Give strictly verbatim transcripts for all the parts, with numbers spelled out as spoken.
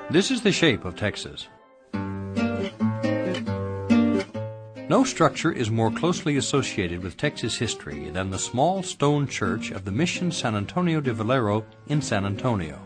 This is the shape of Texas. No structure is more closely associated with Texas history than the small stone church of the Mission San Antonio de Valero in San Antonio.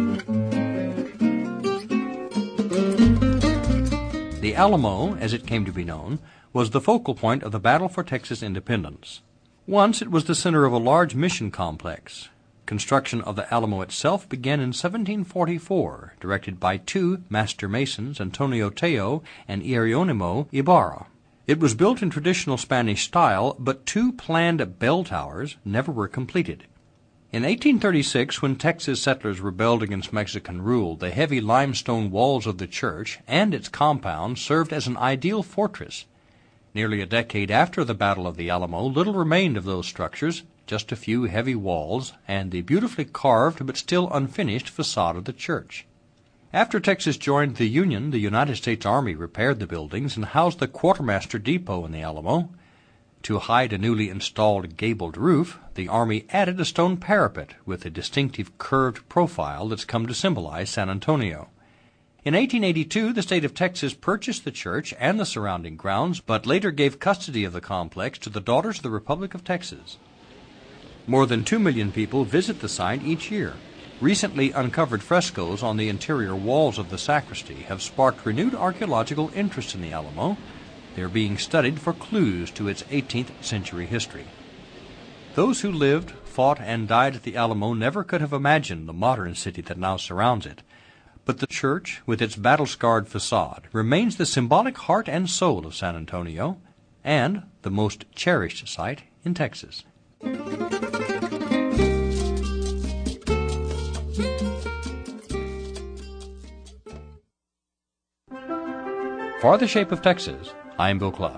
The Alamo, as it came to be known, was the focal point of the battle for Texas independence. Once it was the center of a large mission complex. Construction of the Alamo itself began in seventeen forty-four, directed by two master masons, Antonio Teo and Hieronymo Ibarra. It was built in traditional Spanish style, but two planned bell towers never were completed. In eighteen thirty-six, when Texas settlers rebelled against Mexican rule, the heavy limestone walls of the church and its compound served as an ideal fortress. Nearly a decade after the Battle of the Alamo, little remained of those structures, just a few heavy walls and the beautifully carved but still unfinished facade of the church. After Texas joined the Union, the United States Army repaired the buildings and housed the Quartermaster Depot in the Alamo. To hide a newly installed gabled roof, the Army added a stone parapet with a distinctive curved profile that's come to symbolize San Antonio. In eighteen eighty-two, the state of Texas purchased the church and the surrounding grounds, but later gave custody of the complex to the Daughters of the Republic of Texas. More than two million people visit the site each year. Recently uncovered frescoes on the interior walls of the sacristy have sparked renewed archaeological interest in the Alamo. They are being studied for clues to its eighteenth century history. Those who lived, fought, and died at the Alamo never could have imagined the modern city that now surrounds it. But the church, with its battle-scarred facade, remains the symbolic heart and soul of San Antonio and the most cherished site in Texas. For the Shape of Texas, I'm Bill Clough.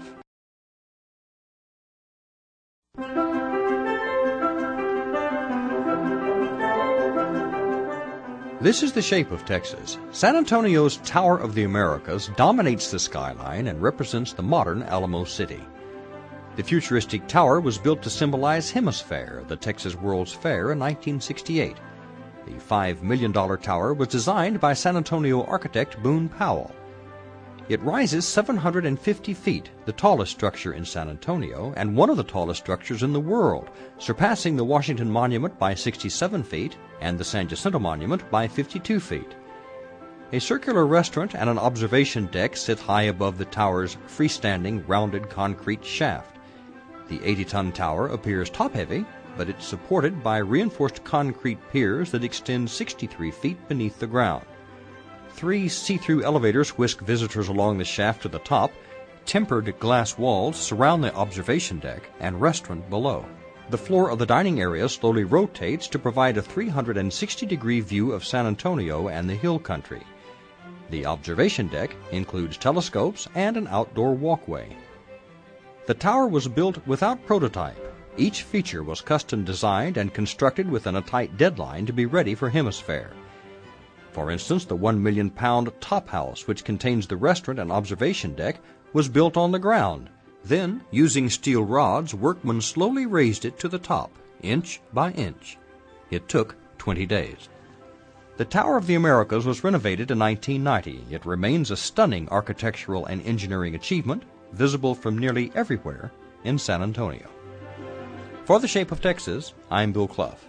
This is the shape of Texas. San Antonio's Tower of the Americas dominates the skyline and represents the modern Alamo City. The futuristic tower was built to symbolize Hemisphere, the Texas World's Fair, in nineteen sixty-eight. The five million dollars tower was designed by San Antonio architect Boone Powell. It rises seven hundred fifty feet, the tallest structure in San Antonio, and one of the tallest structures in the world, surpassing the Washington Monument by sixty-seven feet and the San Jacinto Monument by fifty-two feet. A circular restaurant and an observation deck sit high above the tower's freestanding, rounded concrete shaft. The eighty-ton tower appears top-heavy, but it's supported by reinforced concrete piers that extend sixty-three feet beneath the ground. Three see-through elevators whisk visitors along the shaft to the top. Tempered glass walls surround the observation deck and restaurant below. The floor of the dining area slowly rotates to provide a three hundred sixty degree view of San Antonio and the hill country. The observation deck includes telescopes and an outdoor walkway. The tower was built without prototype. Each feature was custom designed and constructed within a tight deadline to be ready for Hemisphere. For instance, the one million pound top house, which contains the restaurant and observation deck, was built on the ground. Then, using steel rods, workmen slowly raised it to the top, inch by inch. It took twenty days. The Tower of the Americas was renovated in nineteen ninety. It remains a stunning architectural and engineering achievement, visible from nearly everywhere in San Antonio. For the Shape of Texas, I'm Bill Clough.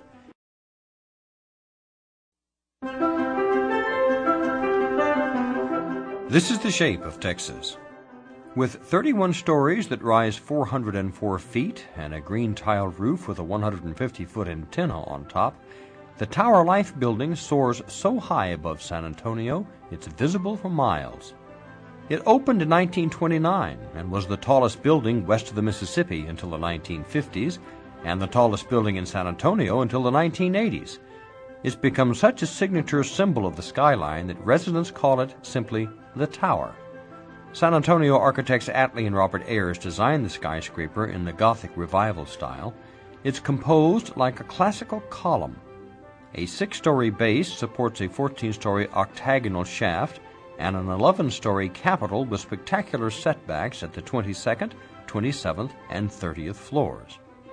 This is the shape of Texas. With thirty-one stories that rise four hundred four feet and a green tiled roof with a one hundred fifty foot antenna on top, the Tower Life building soars so high above San Antonio it's visible for miles. It opened in nineteen twenty-nine and was the tallest building west of the Mississippi until the nineteen fifties and the tallest building in San Antonio until the nineteen eighties. It's become such a signature symbol of the skyline that residents call it simply the Tower. San Antonio architects Atlee and Robert Ayers designed the skyscraper in the Gothic Revival style. It's composed like a classical column. A six-story base supports a fourteen-story octagonal shaft and an eleven-story capitol with spectacular setbacks at the twenty-second, twenty-seventh, and thirtieth floors.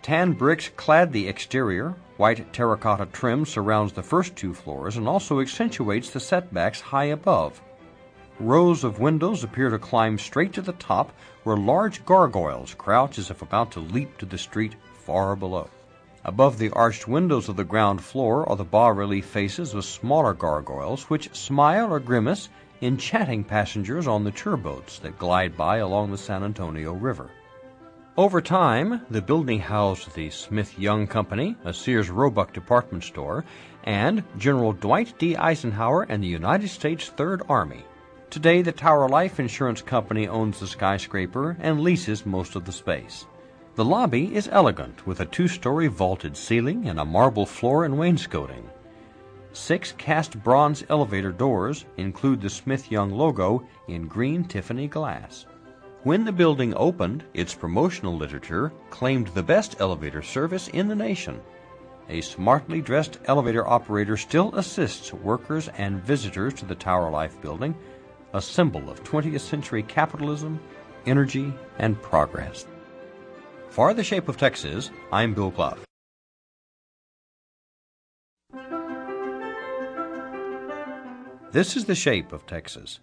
Tan bricks clad the exterior, white terracotta trim surrounds the first two floors and also accentuates the setbacks high above. Rows of windows appear to climb straight to the top, where large gargoyles crouch as if about to leap to the street far below. Above the arched windows of the ground floor are the bas-relief faces of smaller gargoyles which smile or grimace, enchanting passengers on the churboats that glide by along the San Antonio River. Over time, the building housed the Smith Young Company, a Sears Roebuck department store, and General Dwight D. Eisenhower and the United States Third Army. Today, the Tower Life Insurance Company owns the skyscraper and leases most of the space. The lobby is elegant, with a two-story vaulted ceiling and a marble floor and wainscoting. Six cast bronze elevator doors include the Smith Young logo in green Tiffany glass. When the building opened, its promotional literature claimed the best elevator service in the nation. A smartly dressed elevator operator still assists workers and visitors to the Tower Life building, a symbol of twentieth century capitalism, energy, and progress. For The Shape of Texas, I'm Bill Clough. This is The Shape of Texas.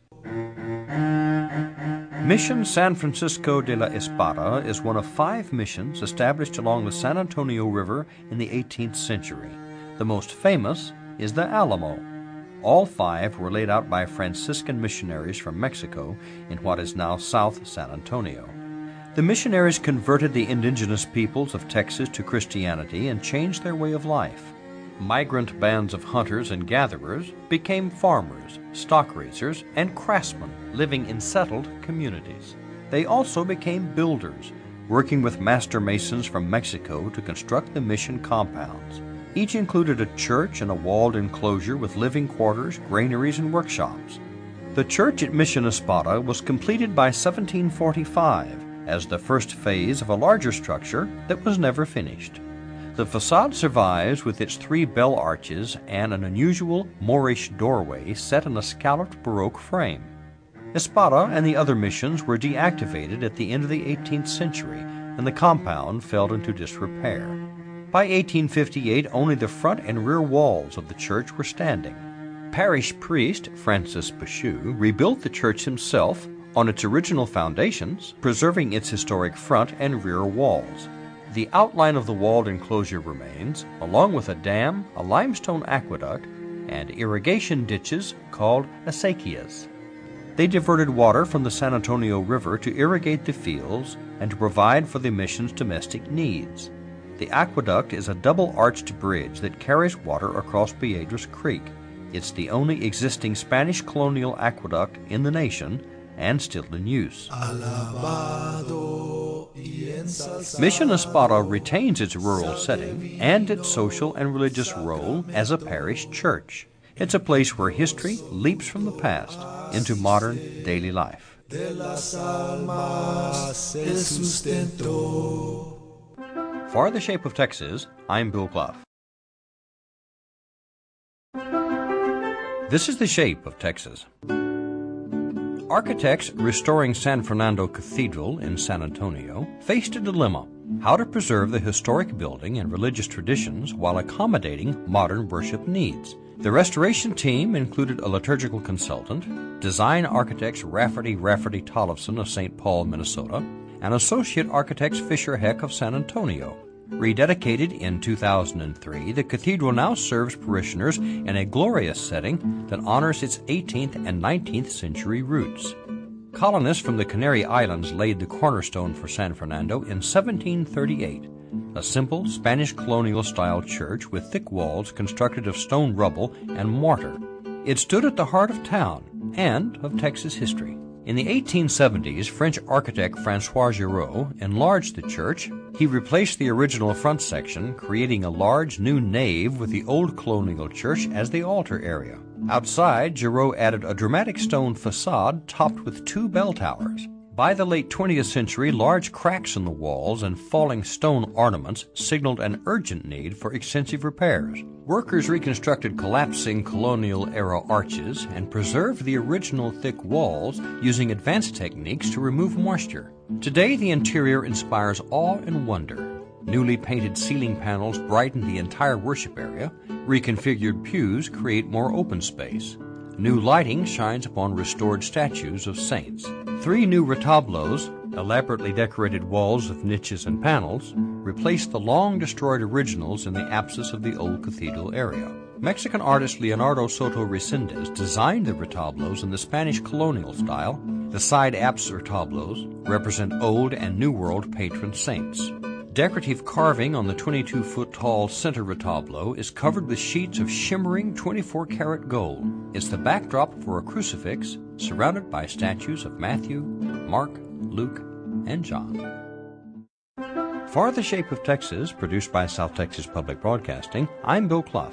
Mission San Francisco de la Espada is one of five missions established along the San Antonio River in the eighteenth century. The most famous is the Alamo. All five were laid out by Franciscan missionaries from Mexico in what is now South San Antonio. The missionaries converted the indigenous peoples of Texas to Christianity and changed their way of life. Migrant bands of hunters and gatherers became farmers, stock raisers, and craftsmen living in settled communities. They also became builders, working with master masons from Mexico to construct the mission compounds. Each included a church and a walled enclosure with living quarters, granaries, and workshops. The church at Mission Espada was completed by seventeen forty-five as the first phase of a larger structure that was never finished. The facade survives with its three bell arches and an unusual Moorish doorway set in a scalloped Baroque frame. Espada and the other missions were deactivated at the end of the eighteenth century, and the compound fell into disrepair. By eighteen fifty-eight, only the front and rear walls of the church were standing. Parish priest Francis Bachou rebuilt the church himself on its original foundations, preserving its historic front and rear walls. The outline of the walled enclosure remains, along with a dam, a limestone aqueduct, and irrigation ditches called acequias. They diverted water from the San Antonio River to irrigate the fields and to provide for the mission's domestic needs. The aqueduct is a double-arched bridge that carries water across Piedras Creek. It's the only existing Spanish colonial aqueduct in the nation and still in use. Mission Espada retains its rural setting and its social and religious role as a parish church. It's a place where history leaps from the past into modern daily life. For The Shape of Texas, I'm Bill Clough. This is The Shape of Texas. Architects restoring San Fernando Cathedral in San Antonio faced a dilemma: how to preserve the historic building and religious traditions while accommodating modern worship needs. The restoration team included a liturgical consultant, design architects Rafferty Rafferty Tollefson of Saint Paul, Minnesota, and associate architects Fisher Heck of San Antonio. Rededicated in two thousand three, the cathedral now serves parishioners in a glorious setting that honors its eighteenth and nineteenth century roots. Colonists from the Canary Islands laid the cornerstone for San Fernando in seventeen thirty-eight, a simple Spanish colonial-style church with thick walls constructed of stone rubble and mortar. It stood at the heart of town and of Texas history. In the eighteen seventies, French architect François Giraud enlarged the church. He replaced the original front section, creating a large new nave with the old colonial church as the altar area. Outside, Giraud added a dramatic stone facade topped with two bell towers. By the late twentieth century, large cracks in the walls and falling stone ornaments signaled an urgent need for extensive repairs. Workers reconstructed collapsing colonial-era arches and preserved the original thick walls using advanced techniques to remove moisture. Today, the interior inspires awe and wonder. Newly painted ceiling panels brighten the entire worship area. Reconfigured pews create more open space. New lighting shines upon restored statues of saints. Three new retablos, elaborately decorated walls of niches and panels, replace the long-destroyed originals in the apsis of the old cathedral area. Mexican artist Leonardo Soto Resendez designed the retablos in the Spanish colonial style. The side apse retablos represent Old and New World patron saints. Decorative carving on the twenty-two-foot tall center retablo is covered with sheets of shimmering twenty-four karat gold. It's the backdrop for a crucifix surrounded by statues of Matthew, Mark, Luke, and John. For The Shape of Texas, produced by South Texas Public Broadcasting, I'm Bill Clough.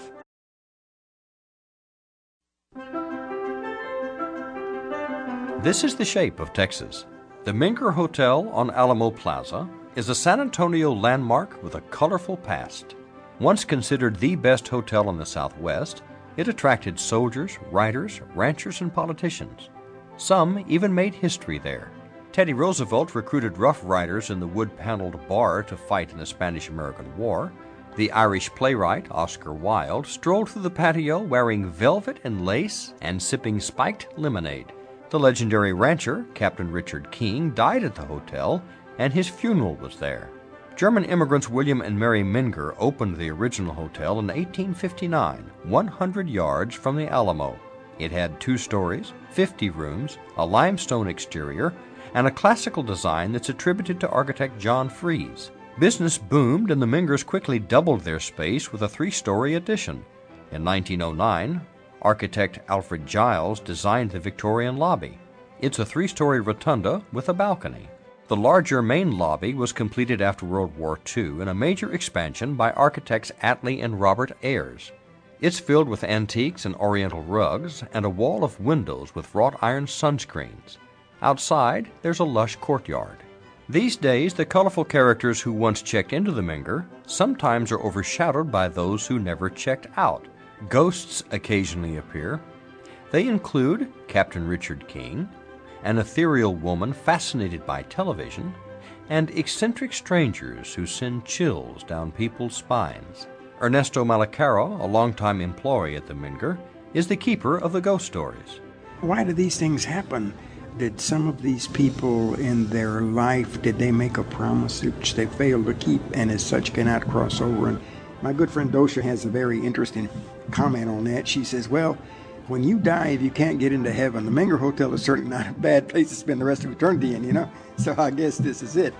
This is The Shape of Texas. The Menger Hotel on Alamo Plaza is a San Antonio landmark with a colorful past. Once considered the best hotel in the Southwest, it attracted soldiers, writers, ranchers, and politicians. Some even made history there. Teddy Roosevelt recruited Rough Riders in the wood-paneled bar to fight in the Spanish-American War. The Irish playwright, Oscar Wilde, strolled through the patio wearing velvet and lace and sipping spiked lemonade. The legendary rancher, Captain Richard King, died at the hotel, and his funeral was there. German immigrants William and Mary Menger opened the original hotel in eighteen fifty-nine, one hundred yards from the Alamo. It had two stories, fifty rooms, a limestone exterior, and a classical design that's attributed to architect John Fries. Business boomed, and the Mengers quickly doubled their space with a three-story addition. In nineteen oh nine, architect Alfred Giles designed the Victorian lobby. It's a three-story rotunda with a balcony. The larger main lobby was completed after World War Two in a major expansion by architects Atlee and Robert Ayers. It's filled with antiques and oriental rugs and a wall of windows with wrought iron sunscreens. Outside, there's a lush courtyard. These days, the colorful characters who once checked into the Menger sometimes are overshadowed by those who never checked out. Ghosts occasionally appear. They include Captain Richard King, an ethereal woman fascinated by television, and eccentric strangers who send chills down people's spines. Ernesto Malacaro, a longtime employee at the Menger, is the keeper of the ghost stories. Why do these things happen? Did some of these people in their life, did they make a promise which they failed to keep and as such cannot cross over? And my good friend Dosha has a very interesting comment on that. She says, well, when you die, if you can't get into heaven, the Menger Hotel is certainly not a bad place to spend the rest of eternity in, you know? So I guess this is it.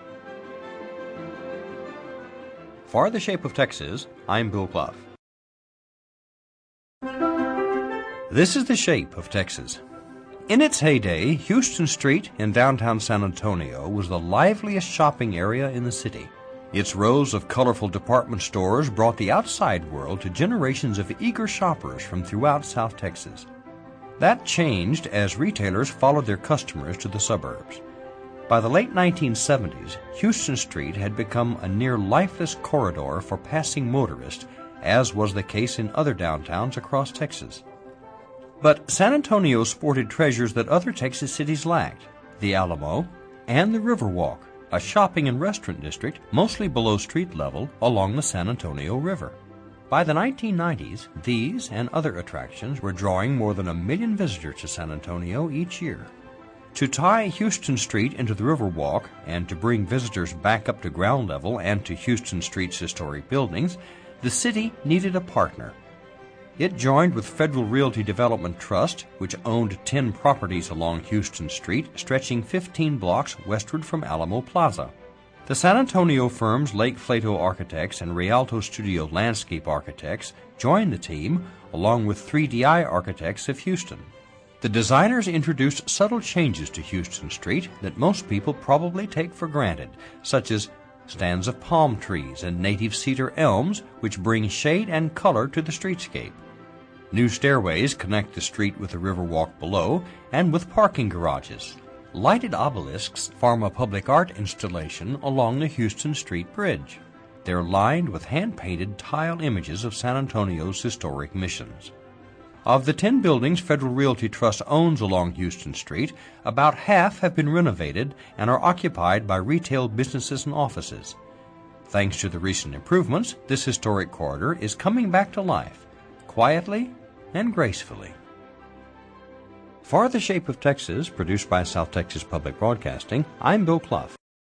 For The Shape of Texas, I'm Bill Clough. This is The Shape of Texas. In its heyday, Houston Street in downtown San Antonio was the liveliest shopping area in the city. Its rows of colorful department stores brought the outside world to generations of eager shoppers from throughout South Texas. That changed as retailers followed their customers to the suburbs. By the late nineteen seventies, Houston Street had become a near lifeless corridor for passing motorists, as was the case in other downtowns across Texas. But San Antonio sported treasures that other Texas cities lacked: the Alamo and the Riverwalk, a shopping and restaurant district mostly below street level along the San Antonio River. By the nineteen nineties, these and other attractions were drawing more than a million visitors to San Antonio each year. To tie Houston Street into the Riverwalk and to bring visitors back up to ground level and to Houston Street's historic buildings, the city needed a partner. It joined with Federal Realty Development Trust, which owned ten properties along Houston Street, stretching fifteen blocks westward from Alamo Plaza. The San Antonio firms Lake Flato Architects and Rialto Studio Landscape Architects joined the team, along with three D I Architects of Houston. The designers introduced subtle changes to Houston Street that most people probably take for granted, such as stands of palm trees and native cedar elms, which bring shade and color to the streetscape. New stairways connect the street with the Riverwalk below and with parking garages. Lighted obelisks form a public art installation along the Houston Street Bridge. They're lined with hand-painted tile images of San Antonio's historic missions. Of the ten buildings Federal Realty Trust owns along Houston Street, about half have been renovated and are occupied by retail businesses and offices. Thanks to the recent improvements, this historic corridor is coming back to life, quietly and gracefully. For The Shape of Texas, produced by South Texas Public Broadcasting, I'm Bill Clough.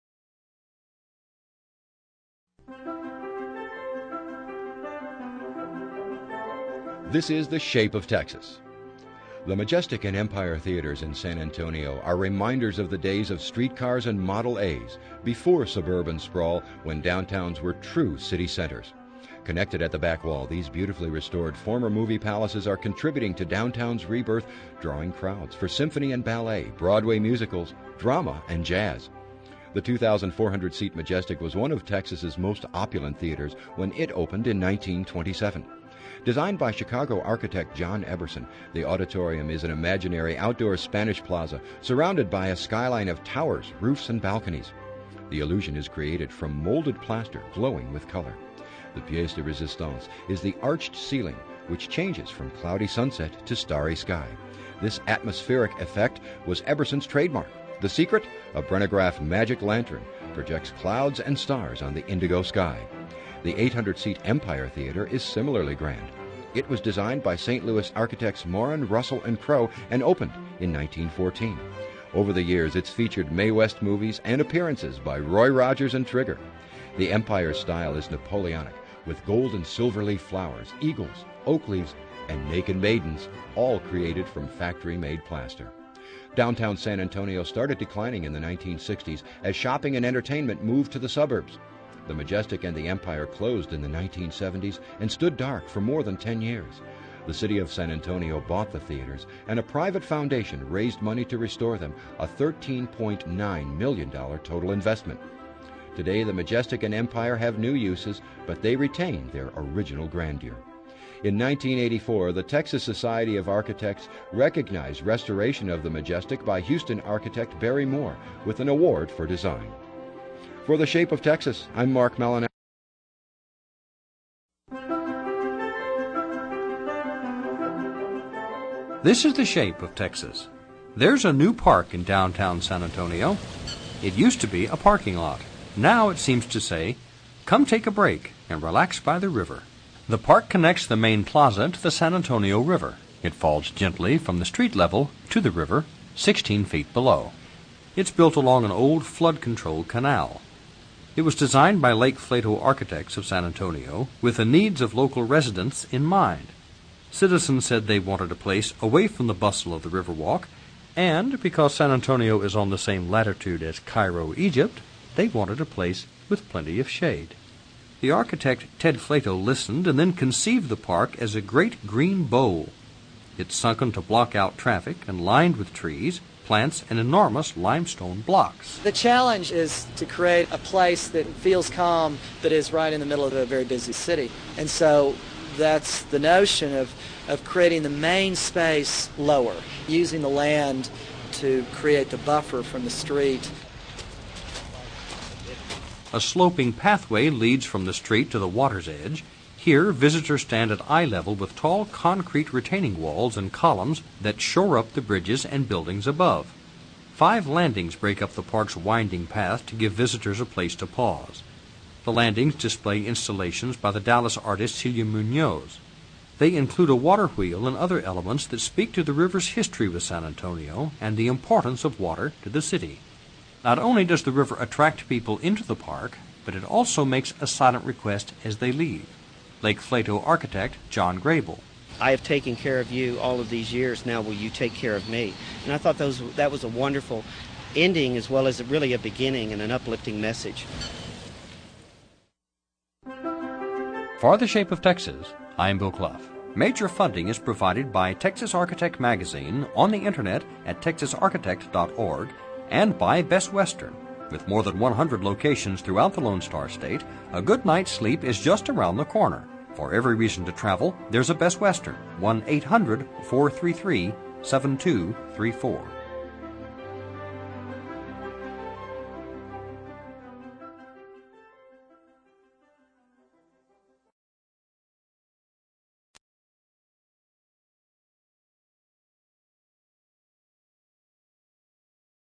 This is The Shape of Texas. The Majestic and Empire Theaters in San Antonio are reminders of the days of streetcars and Model A's, before suburban sprawl, when downtowns were true city centers. Connected at the back wall, these beautifully restored former movie palaces are contributing to downtown's rebirth, drawing crowds for symphony and ballet, Broadway musicals, drama, and jazz. The two thousand four hundred seat Majestic was one of Texas's most opulent theaters when it opened in nineteen twenty-seven. Designed by Chicago architect John Eberson, the auditorium is an imaginary outdoor Spanish plaza surrounded by a skyline of towers, roofs, and balconies. The illusion is created from molded plaster glowing with color. The pièce de résistance is the arched ceiling, which changes from cloudy sunset to starry sky. This atmospheric effect was Eberson's trademark. The secret? A Brenograph magic lantern projects clouds and stars on the indigo sky. The eight hundred seat Empire Theater is similarly grand. It was designed by Saint Louis architects Morin, Russell, and Crowe and opened in nineteen fourteen. Over the years, it's featured Mae West movies and appearances by Roy Rogers and Trigger. The Empire style is Napoleonic, with gold and silver leaf flowers, eagles, oak leaves, and naked maidens, all created from factory-made plaster. Downtown San Antonio started declining in the nineteen sixties as shopping and entertainment moved to the suburbs. The Majestic and the Empire closed in the nineteen seventies and stood dark for more than ten years. The city of San Antonio bought the theaters, and a private foundation raised money to restore them, a thirteen point nine million dollars total investment. Today, the Majestic and Empire have new uses, but they retain their original grandeur. In nineteen eighty-four, the Texas Society of Architects recognized restoration of the Majestic by Houston architect Barry Moore with an award for design. For The Shape of Texas, I'm Mark Mellon. This is The Shape of Texas. There's a new park in downtown San Antonio. It used to be a parking lot. Now it seems to say, come take a break and relax by the river. The park connects the main plaza to the San Antonio River. It falls gently from the street level to the river, sixteen feet below. It's built along an old flood-controlled canal. It was designed by Lake Flato architects of San Antonio with the needs of local residents in mind. Citizens said they wanted a place away from the bustle of the Riverwalk, and because San Antonio is on the same latitude as Cairo, Egypt, they wanted a place with plenty of shade. The architect Ted Flato listened and then conceived the park as a great green bowl. It's sunken to block out traffic and lined with trees, plants, and enormous limestone blocks. The challenge is to create a place that feels calm, that is right in the middle of a very busy city. And so that's the notion of, of creating the main space lower, using the land to create the buffer from the street. A sloping pathway leads from the street to the water's edge. Here, visitors stand at eye level with tall concrete retaining walls and columns that shore up the bridges and buildings above. Five landings break up the park's winding path to give visitors a place to pause. The landings display installations by the Dallas artist Celia Munoz. They include a water wheel and other elements that speak to the river's history with San Antonio and the importance of water to the city. Not only does the river attract people into the park, but it also makes a silent request as they leave. Lake Flato architect John Grable. I have taken care of you all of these years, now will you take care of me? And I thought those, that was a wonderful ending as well as really a beginning and an uplifting message. For The Shape of Texas, I'm Bill Clough. Major funding is provided by Texas Architect Magazine on the internet at texas architect dot org and by Best Western. With more than one hundred locations throughout the Lone Star State, a good night's sleep is just around the corner. For every reason to travel, there's a Best Western, one eight hundred four three three seven two three four.